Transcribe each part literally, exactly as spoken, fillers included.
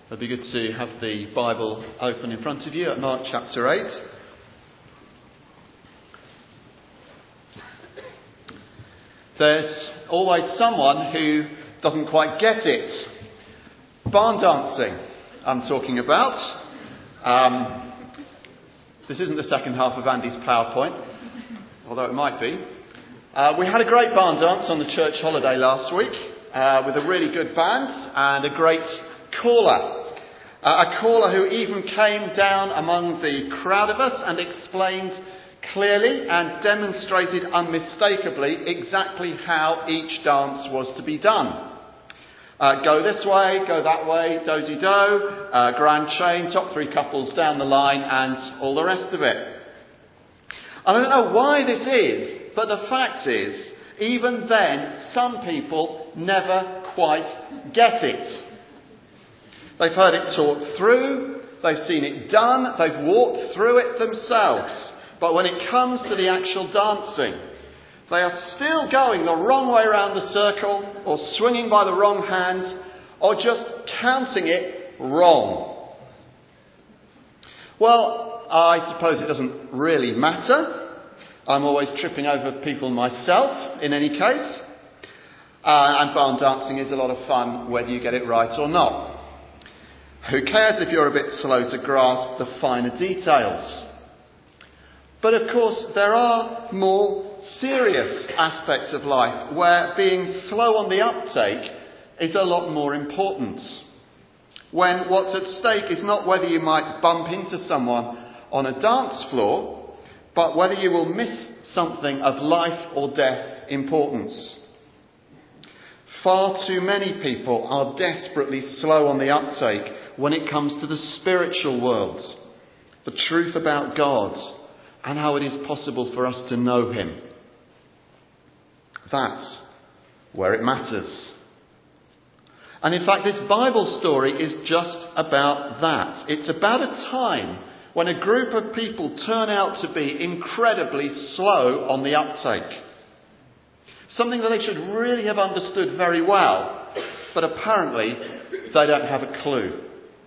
It'd be good to have the Bible open in front of you at Mark chapter eight. There's always someone who doesn't quite get it. Barn dancing, I'm talking about. Um, this isn't the second half of Andy's PowerPoint, although it might be. Uh, we had a great barn dance on the church holiday last week uh, with a really good band and a great caller. Uh, a caller who even came down among the crowd of us and explained clearly and demonstrated unmistakably exactly how each dance was to be done. Uh, go this way, go that way, dozy-do, uh, grand chain, top three couples down the line, and all the rest of it. I don't know why this is, but the fact is, even then, some people never quite get it. They've heard it taught through, they've seen it done, they've walked through it themselves. But when it comes to the actual dancing, they are still going the wrong way around the circle, or swinging by the wrong hand, or just counting it wrong. Well, I suppose it doesn't really matter. I'm always tripping over people myself, in any case. Uh, and barn dancing is a lot of fun, whether you get it right or not. Who cares if you're a bit slow to grasp the finer details? But of course, there are more serious aspects of life where being slow on the uptake is a lot more important. When what's at stake is not whether you might bump into someone on a dance floor, but whether you will miss something of life or death importance. Far too many people are desperately slow on the uptake when it comes to the spiritual world, the truth about God, and how it is possible for us to know Him. That's where it matters. And in fact, this Bible story is just about that. It's about a time when a group of people turn out to be incredibly slow on the uptake. Something that they should really have understood very well, but apparently they don't have a clue.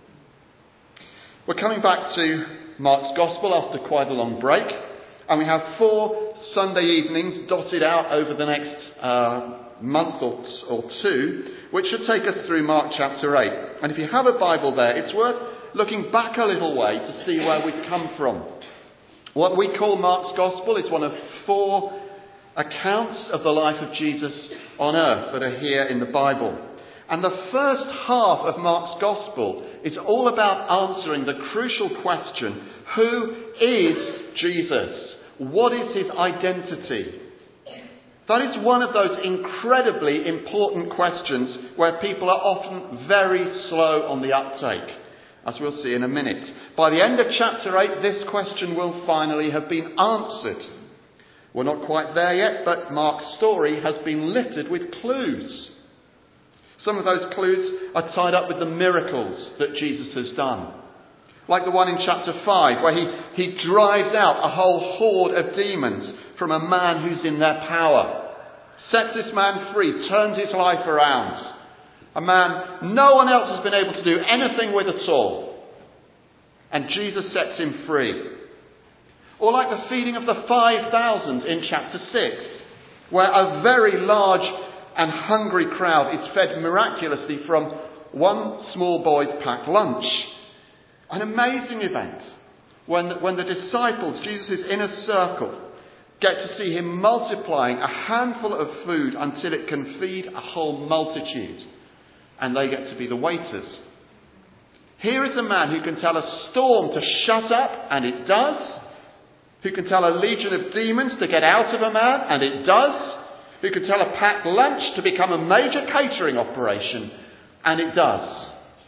We're coming back to Mark's Gospel after quite a long break, and we have four Sunday evenings dotted out over the next uh, month or, or two, which should take us through Mark chapter eight. And if you have a Bible there, it's worth looking back a little way to see where we've come from. What we call Mark's Gospel is one of four accounts of the life of Jesus on earth that are here in the Bible. And the first half of Mark's Gospel is all about answering the crucial question, who is Jesus? What is his identity? That is one of those incredibly important questions where people are often very slow on the uptake, as we'll see in a minute. By the end of chapter eight, this question will finally have been answered. We're not quite there yet, but Mark's story has been littered with clues. Some of those clues are tied up with the miracles that Jesus has done. Like the one in chapter five, where he, he drives out a whole horde of demons from a man who's in their power. Sets this man free, turns his life around. A man no one else has been able to do anything with at all. And Jesus sets him free. Or like the feeding of the five thousand in chapter six, where a very large and hungry crowd is fed miraculously from one small boy's packed lunch. An amazing event when, when the disciples, Jesus' inner circle, get to see him multiplying a handful of food until it can feed a whole multitude. And they get to be the waiters. Here is a man who can tell a storm to shut up, and it does. Who can tell a legion of demons to get out of a man, and it does. Who can tell a packed lunch to become a major catering operation, and it does.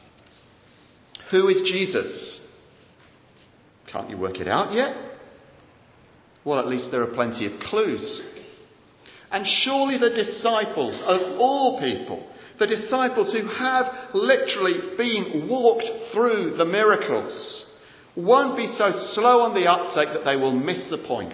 Who is Jesus? Can't you work it out yet? Well, at least there are plenty of clues. And surely the disciples of all people, the disciples who have literally been walked through the miracles, won't be so slow on the uptake that they will miss the point.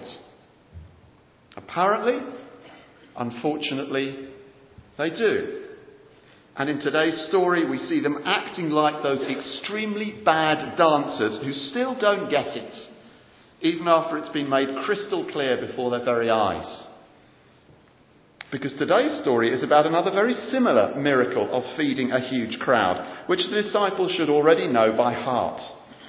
Apparently, unfortunately, they do. And in today's story, we see them acting like those extremely bad dancers who still don't get it, even after it's been made crystal clear before their very eyes. Because today's story is about another very similar miracle of feeding a huge crowd, which the disciples should already know by heart.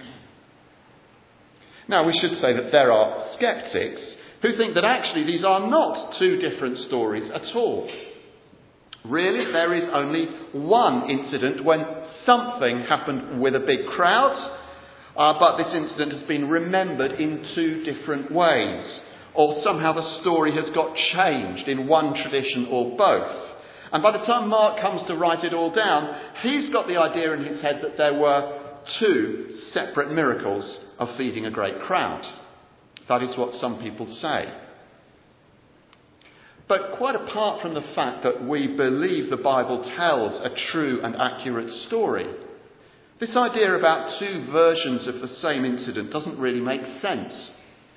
Now, we should say that there are sceptics who think that actually these are not two different stories at all. Really, there is only one incident when something happened with a big crowd, uh, but this incident has been remembered in two different ways. Or somehow the story has got changed in one tradition or both. And by the time Mark comes to write it all down, he's got the idea in his head that there were two separate miracles of feeding a great crowd. That is what some people say. But quite apart from the fact that we believe the Bible tells a true and accurate story, this idea about two versions of the same incident doesn't really make sense.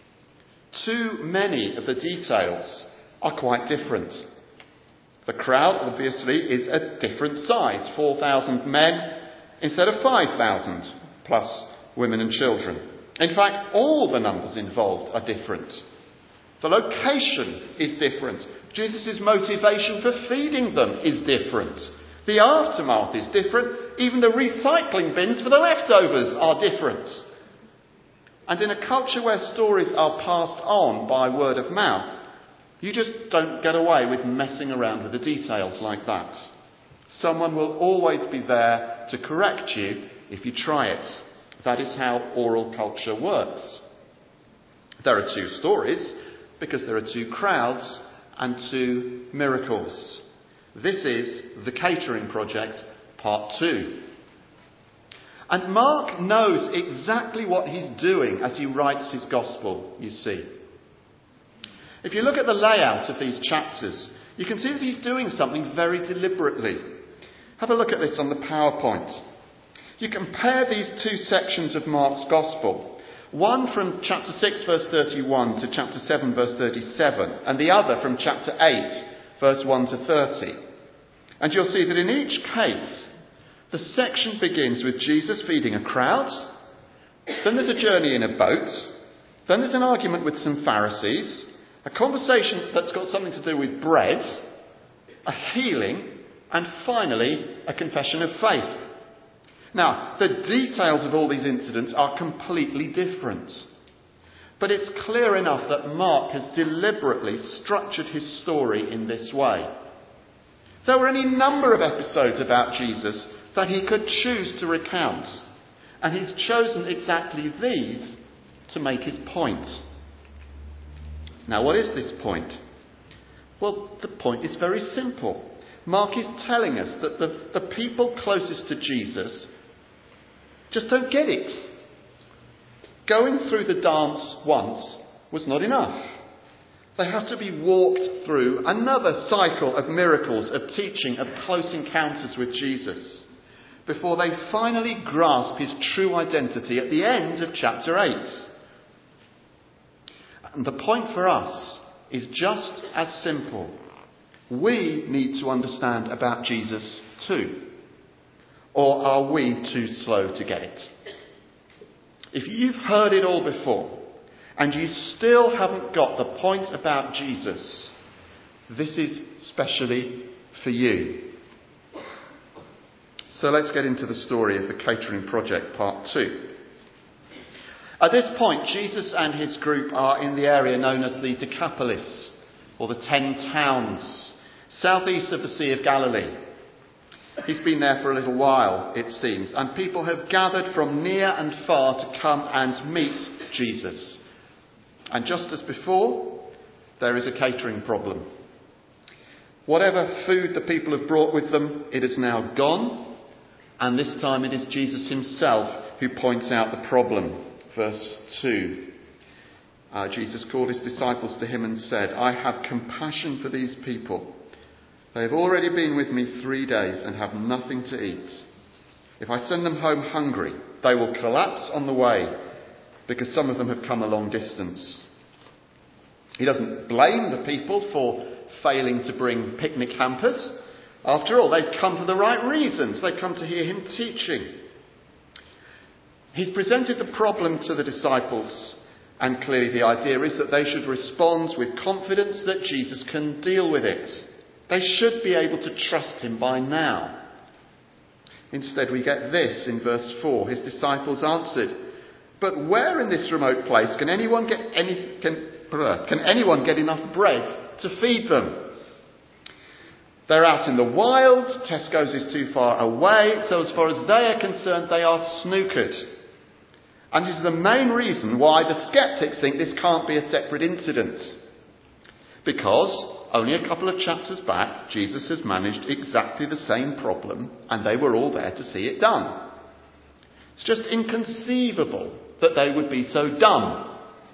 Too many of the details are quite different. The crowd, obviously, is a different size. four thousand men instead of five thousand, plus women and children. In fact, all the numbers involved are different. The location is different. Jesus' motivation for feeding them is different. The aftermath is different. Even the recycling bins for the leftovers are different. And in a culture where stories are passed on by word of mouth, you just don't get away with messing around with the details like that. Someone will always be there to correct you if you try it. That is how oral culture works. There are two stories because there are two crowds and two miracles. This is the Catering Project, part two. And Mark knows exactly what he's doing as he writes his gospel, you see. If you look at the layout of these chapters, you can see that he's doing something very deliberately. Have a look at this on the PowerPoint. You compare these two sections of Mark's gospel, one from chapter six, verse thirty-one to chapter seven, verse thirty-seven, and the other from chapter eight, verse one to thirty. And you'll see that in each case, the section begins with Jesus feeding a crowd, then there's a journey in a boat, then there's an argument with some Pharisees, a conversation that's got something to do with bread, a healing, and finally a confession of faith. Now, the details of all these incidents are completely different. But it's clear enough that Mark has deliberately structured his story in this way. There were any number of episodes about Jesus that he could choose to recount, and he's chosen exactly these to make his point. Now, what is this point? Well, the point is very simple. Mark is telling us that the, the people closest to Jesus just don't get it. Going through the dance once was not enough. They have to be walked through another cycle of miracles, of teaching, of close encounters with Jesus, before they finally grasp his true identity at the end of chapter eight. And the point for us is just as simple. We need to understand about Jesus too. Or are we too slow to get it? If you've heard it all before, and you still haven't got the point about Jesus, this is specially for you. So let's get into the story of the Catering Project, part two. At this point, Jesus and his group are in the area known as the Decapolis, or the Ten Towns, southeast of the Sea of Galilee. He's been there for a little while, it seems, and people have gathered from near and far to come and meet Jesus. And just as before, there is a catering problem. Whatever food the people have brought with them, it is now gone, and this time it is Jesus himself who points out the problem. Verse two. Uh, Jesus called his disciples to him and said, "I have compassion for these people. They have already been with me three days and have nothing to eat. If I send them home hungry, they will collapse on the way, because some of them have come a long distance." He doesn't blame the people for failing to bring picnic hampers, After all, they've come for the right reasons. They've come to hear him teaching. He's presented the problem to the disciples, and clearly the idea is that they should respond with confidence that Jesus can deal with it. They should be able to trust him by now. Instead, we get this in verse four. His disciples answered, "But where in this remote place can anyone get any can, can anyone get enough bread to feed them?" They're out in the wild. Tesco's is too far away, so as far as they are concerned, they are snookered. And this is the main reason why the skeptics think this can't be a separate incident. Because only a couple of chapters back, Jesus has managed exactly the same problem, and they were all there to see it done. It's just inconceivable that they would be so dumb.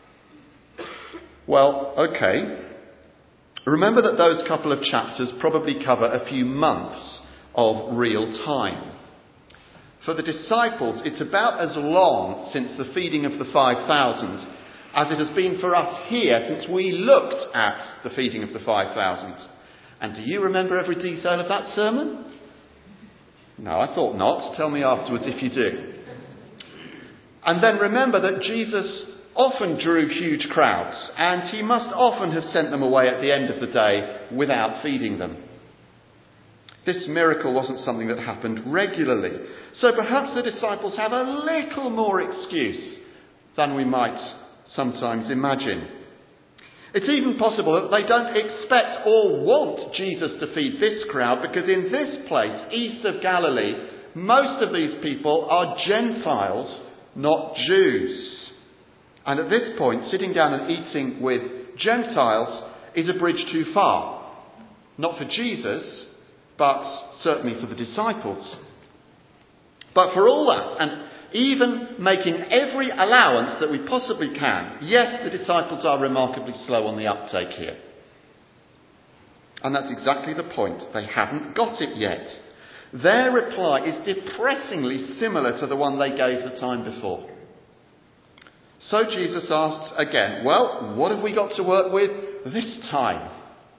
Well, okay. Remember that those couple of chapters probably cover a few months of real time. For the disciples, it's about as long since the feeding of the five thousand as it has been for us here since we looked at the feeding of the five thousand. And do you remember every detail of that sermon? No, I thought not. Tell me afterwards if you do. And then remember that Jesus often drew huge crowds, and he must often have sent them away at the end of the day without feeding them. This miracle wasn't something that happened regularly. So perhaps the disciples have a little more excuse than we might sometimes imagine. It's even possible that they don't expect or want Jesus to feed this crowd, because in this place, east of Galilee, most of these people are Gentiles, not Jews. And at this point, sitting down and eating with Gentiles is a bridge too far. Not for Jesus, but certainly for the disciples. But for all that, and even making every allowance that we possibly can, yes, the disciples are remarkably slow on the uptake here. And that's exactly the point. They haven't got it yet. Their reply is depressingly similar to the one they gave the time before. So Jesus asks again, well, what have we got to work with this time?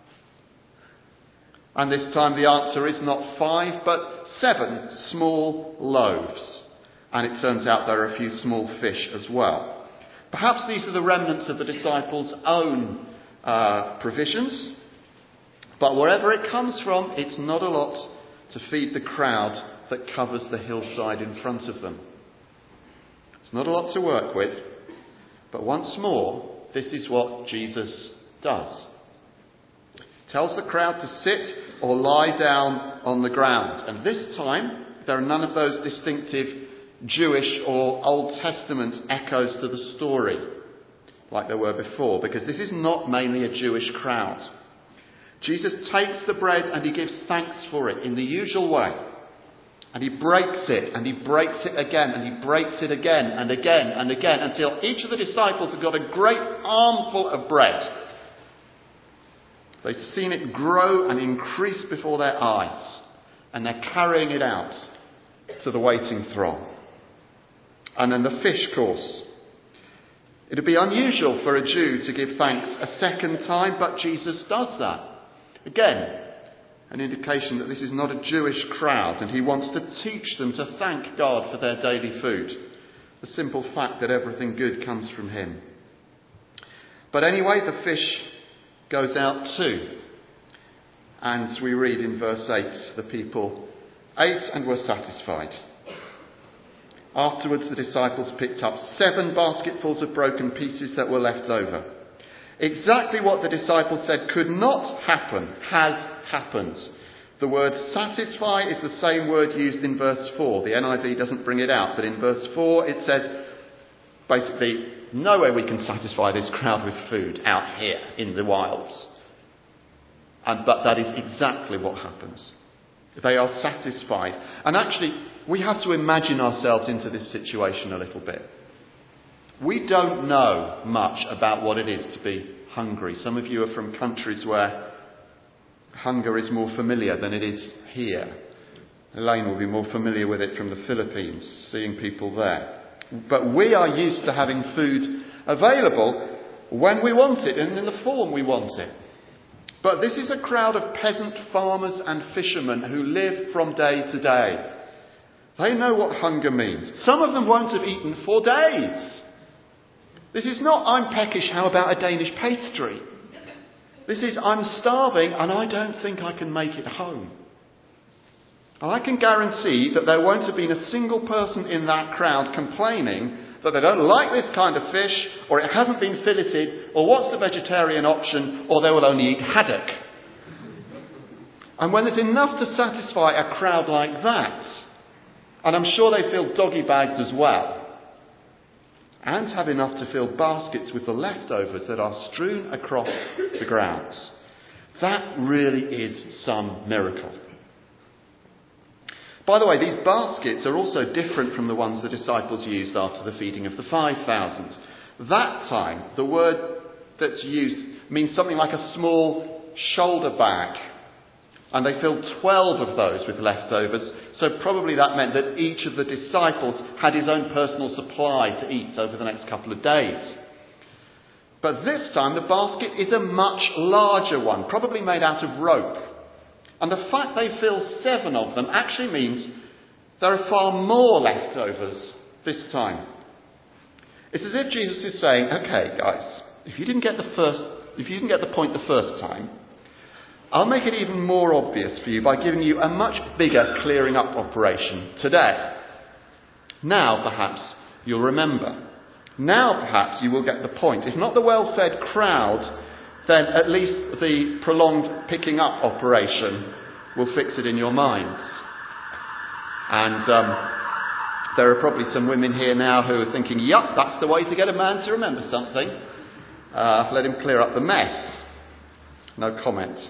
And this time the answer is not five, but seven small loaves. And it turns out there are a few small fish as well. Perhaps these are the remnants of the disciples' own uh, provisions. But wherever it comes from, it's not a lot to feed the crowd that covers the hillside in front of them. It's not a lot to work with. But once more, this is what Jesus does. He tells the crowd to sit or lie down on the ground. And this time, there are none of those distinctive Jewish or Old Testament echoes to the story like there were before, because this is not mainly a Jewish crowd. Jesus takes the bread and he gives thanks for it in the usual way. And he breaks it, and he breaks it again, and he breaks it again, and again, and again, until each of the disciples have got a great armful of bread. They've seen it grow and increase before their eyes, and they're carrying it out to the waiting throng. And then the fish course. It would be unusual for a Jew to give thanks a second time, but Jesus does that. Again, an indication that this is not a Jewish crowd, and he wants to teach them to thank God for their daily food. The simple fact that everything good comes from him. But anyway, the fish goes out too. And we read in verse eight, the people ate and were satisfied. Afterwards, the disciples picked up seven basketfuls of broken pieces that were left over. Exactly what the disciples said could not happen has happened. The word satisfy is the same word used in verse four. The N I V doesn't bring it out, but in verse four it says, basically, no way we can satisfy this crowd with food out here in the wilds. And, but that is exactly what happens. They are satisfied. And actually, we have to imagine ourselves into this situation a little bit. We don't know much about what it is to be hungry. Some of you are from countries where hunger is more familiar than it is here. Elaine will be more familiar with it from the Philippines, seeing people there. But we are used to having food available when we want it and in the form we want it. But this is a crowd of peasant farmers and fishermen who live from day to day. They know what hunger means. Some of them won't have eaten for days. This is not, I'm peckish, how about a Danish pastry? This is, I'm starving and I don't think I can make it home. And I can guarantee that there won't have been a single person in that crowd complaining that they don't like this kind of fish, or it hasn't been filleted, or what's the vegetarian option, or they will only eat haddock. And when there's enough to satisfy a crowd like that, and I'm sure they fill doggy bags as well, and have enough to fill baskets with the leftovers that are strewn across the grounds, that really is some miracle. By the way, these baskets are also different from the ones the disciples used after the feeding of the five thousand. That time, the word that's used means something like a small shoulder bag. And they filled twelve of those with leftovers, so probably that meant that each of the disciples had his own personal supply to eat over the next couple of days. But this time, the basket is a much larger one, probably made out of rope. And the fact they fill seven of them actually means there are far more leftovers this time. It's as if Jesus is saying, okay, guys, if you didn't get the first, if you didn't get the point the first time, I'll make it even more obvious for you by giving you a much bigger clearing up operation today. Now, perhaps, you'll remember. Now, perhaps, you will get the point. If not the well-fed crowd, then at least the prolonged picking up operation will fix it in your minds. And um, there are probably some women here now who are thinking, yup, that's the way to get a man to remember something. Uh, let him clear up the mess. No comment.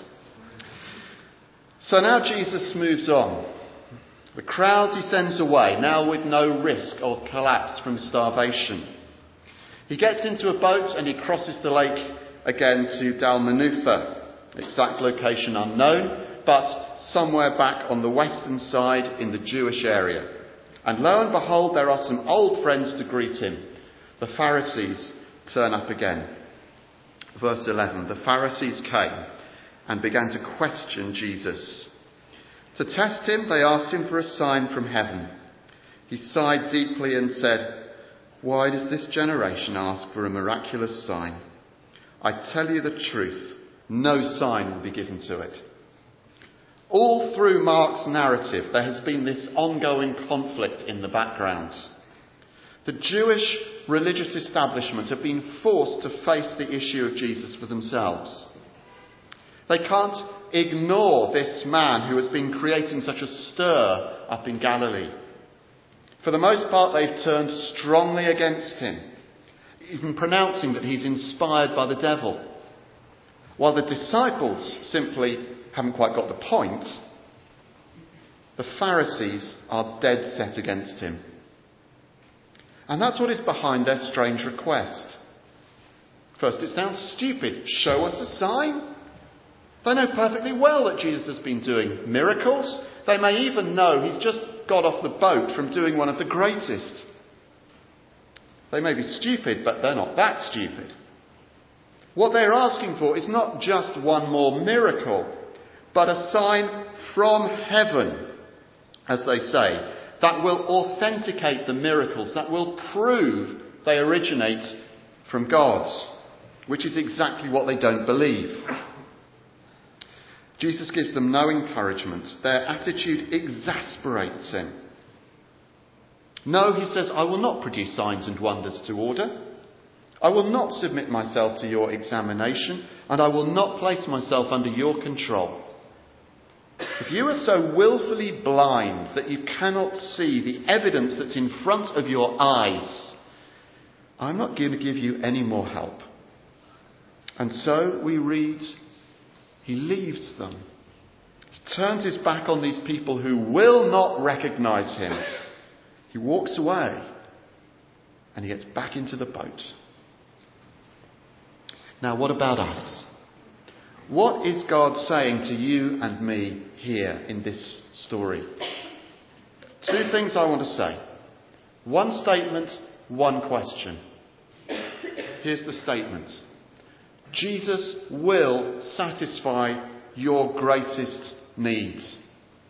So now Jesus moves on. The crowd he sends away, now with no risk of collapse from starvation. He gets into a boat and he crosses the lake again to Dalmanutha. Exact location unknown, but somewhere back on the western side in the Jewish area. And lo and behold, there are some old friends to greet him. The Pharisees turn up again. Verse eleven, the Pharisees came and began to question Jesus. To test him, they asked him for a sign from heaven. He sighed deeply and said, "Why does this generation ask for a miraculous sign? I tell you the truth, no sign will be given to it." All through Mark's narrative, there has been this ongoing conflict in the background. The Jewish religious establishment have been forced to face the issue of Jesus for themselves. They can't ignore this man who has been creating such a stir up in Galilee. For the most part, they've turned strongly against him, even pronouncing that he's inspired by the devil. While the disciples simply haven't quite got the point, the Pharisees are dead set against him. And that's what is behind their strange request. First, it sounds stupid. Show us a sign? They know perfectly well that Jesus has been doing miracles. They may even know he's just got off the boat from doing one of the greatest. They may be stupid, but they're not that stupid. What they're asking for is not just one more miracle, but a sign from heaven, as they say, that will authenticate the miracles, that will prove they originate from God, which is exactly what they don't believe. Jesus gives them no encouragement. Their attitude exasperates him. No, he says, I will not produce signs and wonders to order. I will not submit myself to your examination, and I will not place myself under your control. If you are so willfully blind that you cannot see the evidence that's in front of your eyes, I'm not going to give you any more help. And so we read, he leaves them. He turns his back on these people who will not recognise him. He walks away and he gets back into the boat. Now, what about us? What is God saying to you and me here in this story? Two things I want to say. One statement, one question. Here's the statement. Jesus will satisfy your greatest needs.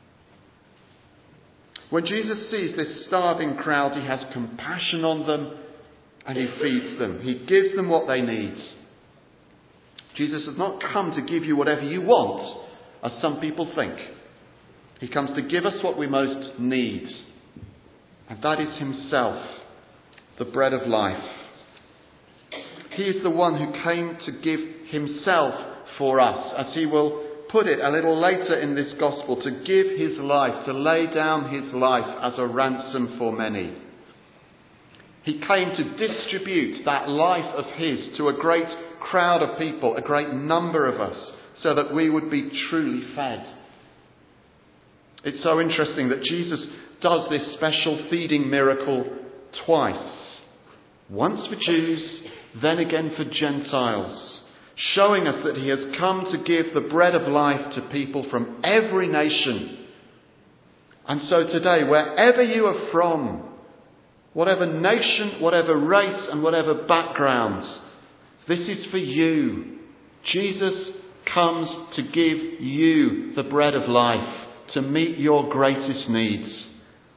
When Jesus sees this starving crowd, he has compassion on them and he feeds them. He gives them what they need. Jesus has not come to give you whatever you want, as some people think. He comes to give us what we most need. And that is himself, the bread of life. He is the one who came to give himself for us, as he will put it a little later in this gospel, to give his life, to lay down his life as a ransom for many. He came to distribute that life of his to a great crowd of people, a great number of us, so that we would be truly fed. It's so interesting that Jesus does this special feeding miracle twice. Once for Jews, then again for Gentiles, showing us that he has come to give the bread of life to people from every nation. And so today, wherever you are from, whatever nation, whatever race and whatever background, this is for you. Jesus comes to give you the bread of life, to meet your greatest needs.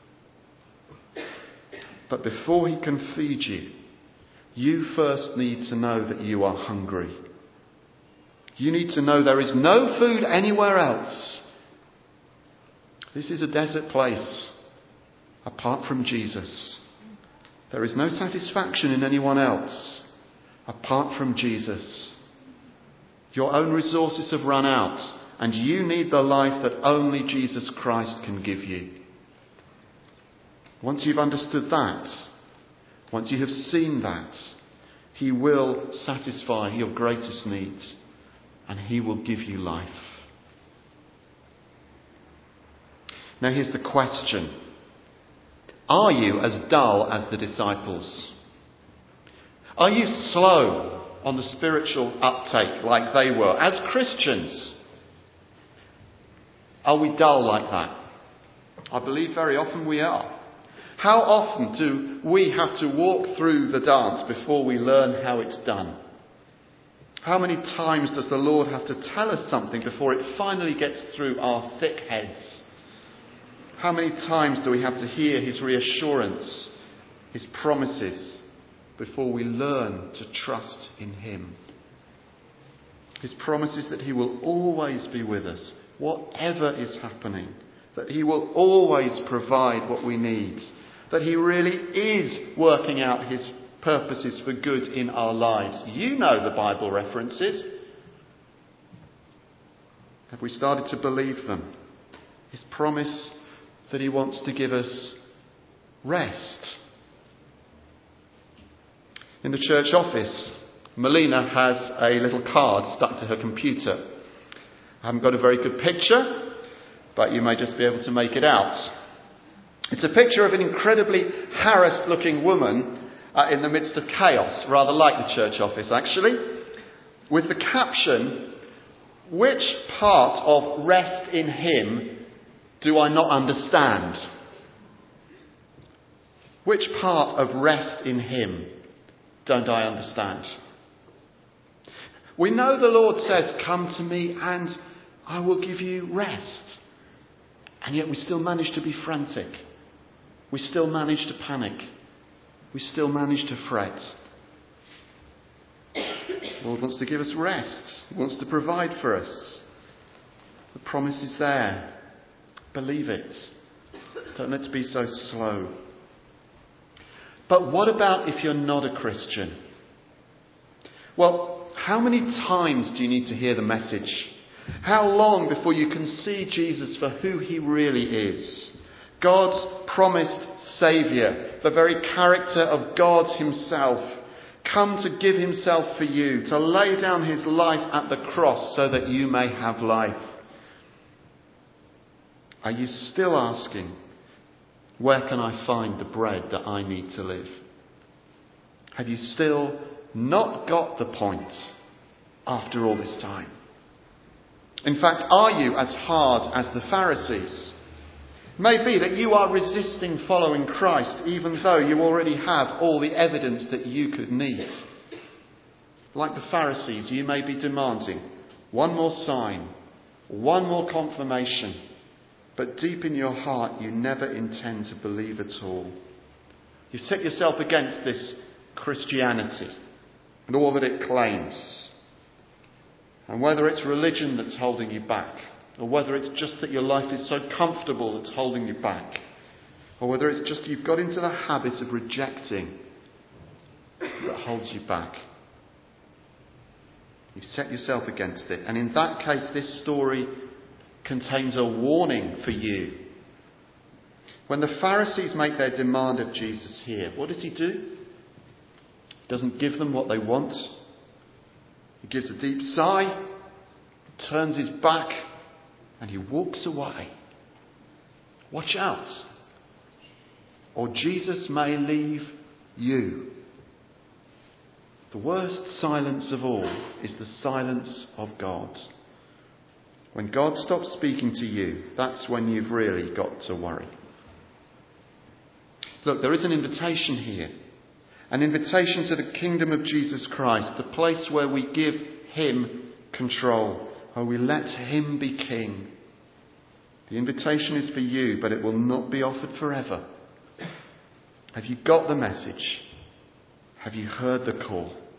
But before he can feed you, you first need to know that you are hungry. You need to know there is no food anywhere else. This is a desert place apart from Jesus. There is no satisfaction in anyone else apart from Jesus. Your own resources have run out, and you need the life that only Jesus Christ can give you. Once you've understood that, once you have seen that, he will satisfy your greatest needs, and he will give you life. Now here's the question. Are you as dull as the disciples? Are you slow on the spiritual uptake like they were? As Christians, are we dull like that? I believe very often we are. How often do we have to walk through the dance before we learn how it's done? How many times does the Lord have to tell us something before it finally gets through our thick heads? How many times do we have to hear his reassurance, his promises, before we learn to trust in him? His promises that he will always be with us, whatever is happening, that he will always provide what we need, that he really is working out his purposes for good in our lives. You know the Bible references. Have we started to believe them? His promise that he wants to give us rest. In the church office, Melina has a little card stuck to her computer. I haven't got a very good picture, but you may just be able to make it out. It's a picture of an incredibly harassed looking woman uh, in the midst of chaos, rather like the church office actually, with the caption, "Which part of rest in him do I not understand?" Which part of rest in him don't I understand? We know the Lord says, "Come to me and I will give you rest." And yet we still manage to be frantic. We still manage to panic. We still manage to fret. The Lord wants to give us rest. He wants to provide for us. The promise is there. Believe it. Don't let's be so slow. But what about if you're not a Christian? Well, how many times do you need to hear the message? How long before you can see Jesus for who he really is? God's promised Saviour, the very character of God himself, come to give himself for you, to lay down his life at the cross so that you may have life. Are you still asking, where can I find the bread that I need to live? Have you still not got the point after all this time? In fact, are you as hard as the Pharisees? It may be that you are resisting following Christ, even though you already have all the evidence that you could need. Like the Pharisees, you may be demanding one more sign, one more confirmation, but deep in your heart you never intend to believe at all. You set yourself against this Christianity and all that it claims. And whether it's religion that's holding you back, or whether it's just that your life is so comfortable that's holding you back, or whether it's just you've got into the habit of rejecting that holds you back. You've set yourself against it. And in that case, this story contains a warning for you. When the Pharisees make their demand of Jesus here, what does he do? He doesn't give them what they want. He gives a deep sigh, turns his back, and he walks away. Watch out, or Jesus may leave you. The worst silence of all is the silence of God. When God stops speaking to you, that's when you've really got to worry. Look, there is an invitation here. An invitation to the kingdom of Jesus Christ, the place where we give him control, where we let him be king. The invitation is for you, but it will not be offered forever. Have you got the message? Have you heard the call?